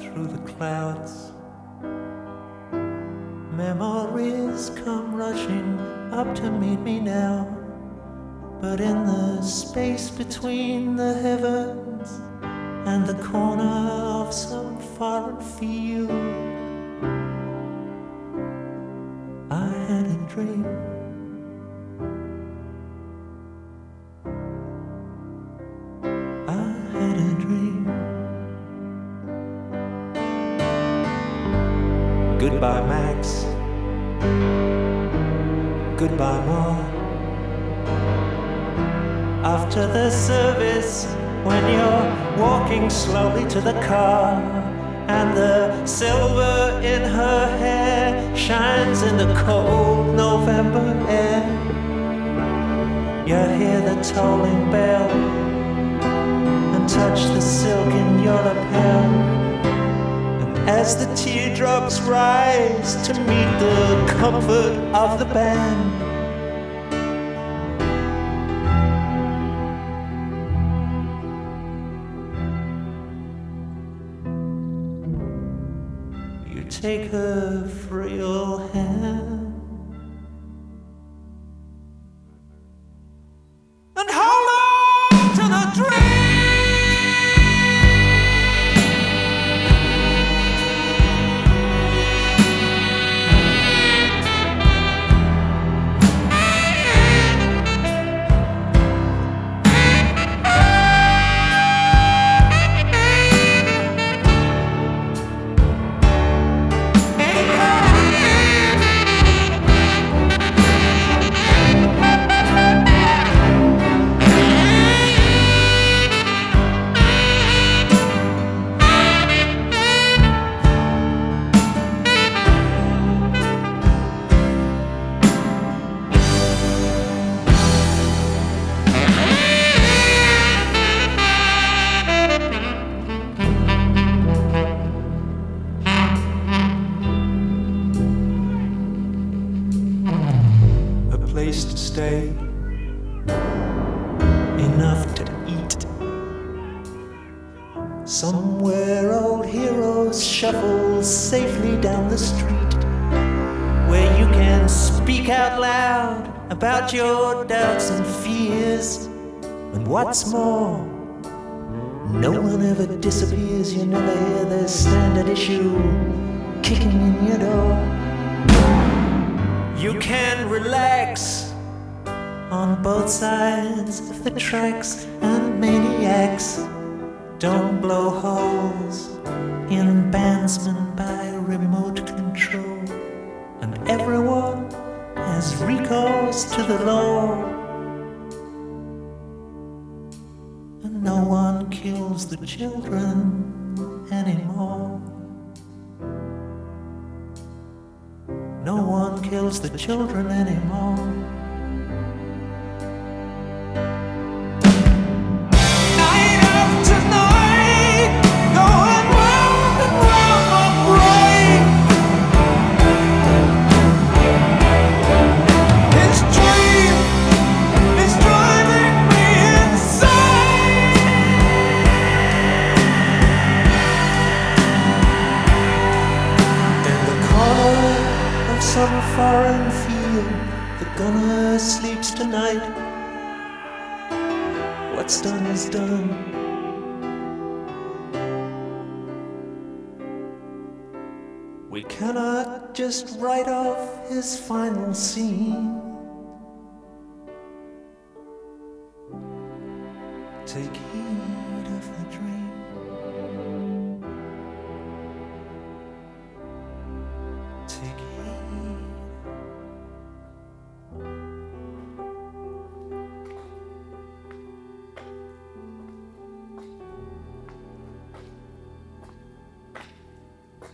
through the clouds. Memories come rushing up to meet me now, but in the space between the heavens and the corner of some foreign field, I had a dream. I had a dream. Goodbye, Max. Goodbye, Ma. After the service, when you're walking slowly to the car, and the silver in her hair shines in the cold November air, you hear the tolling bell and touch the silk in your lapel. As the teardrops rise to meet the comfort of the band, you take her frail hand and hold on to the dream. Place to stay, enough to eat. Somewhere old heroes shuffle safely down the street, where you can speak out loud about your doubts and fears. And what's more, no one ever disappears. You never hear the standard issue kicking in your door. You can relax on both sides of the tracks, and maniacs don't blow holes in bandsmen by remote control. And everyone has recourse to the law, and no one kills the children anymore. No one kills the children anymore. Night after night, going round and round my brain. This dream is driving me insane. In the corner of some foreign field, the gunner sleeps tonight. What's done is done. We cannot just write off his final scene.